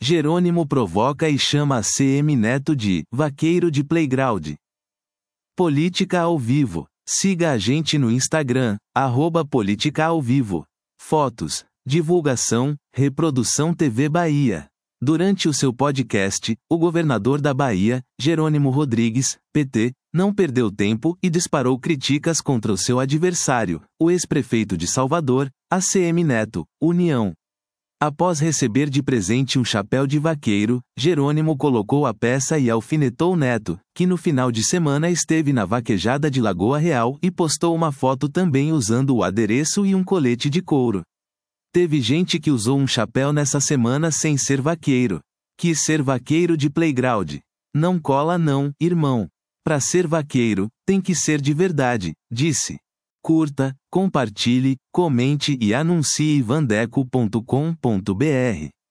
Jerônimo provoca e chama ACM Neto de vaqueiro de playground. Política ao vivo. Siga a gente no Instagram, @política-ao-vivo. Fotos, divulgação, reprodução TV Bahia. Durante o seu podcast, o governador da Bahia, Jerônimo Rodrigues, PT, não perdeu tempo e disparou críticas contra o seu adversário, o ex-prefeito de Salvador, ACM Neto, União. Após receber de presente um chapéu de vaqueiro, Jerônimo colocou a peça e alfinetou Neto, que no final de semana esteve na vaquejada de Lagoa Real e postou uma foto também usando o adereço e um colete de couro. Teve gente que usou um chapéu nessa semana sem ser vaqueiro. Quis ser vaqueiro de playground. Não cola não, irmão. Pra ser vaqueiro, tem que ser de verdade, disse. Curta, compartilhe, comente e anuncie vandeco.com.br.